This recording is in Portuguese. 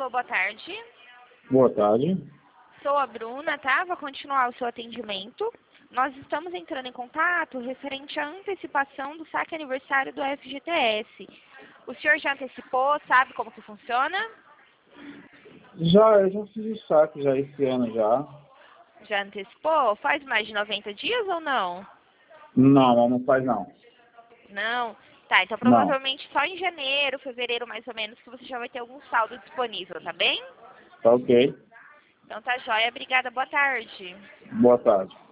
Alô, boa tarde. Boa tarde. Sou a Bruna, tá? Vou continuar o seu atendimento. Nós estamos entrando em contato referente à antecipação do saque aniversário do FGTS. O senhor já antecipou, sabe como que funciona? Eu já fiz o saque já esse ano já. Já antecipou? Faz mais de 90 dias ou não? Não faz não. Não? Tá, então Não. provavelmente só em janeiro, fevereiro mais ou menos, que você já vai ter algum saldo disponível, tá bem? Tá ok. Então tá joia. Obrigada, boa tarde. Boa tarde.